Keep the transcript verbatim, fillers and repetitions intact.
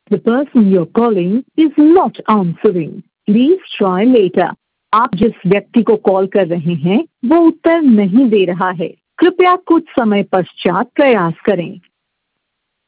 The person you're calling is not answering. Please try later. आप जिस व्यक्ति को कॉल कर रहे हैं वो उत्तर नहीं दे रहा है। कृपया कुछ समय पश्चात प्रयास करें।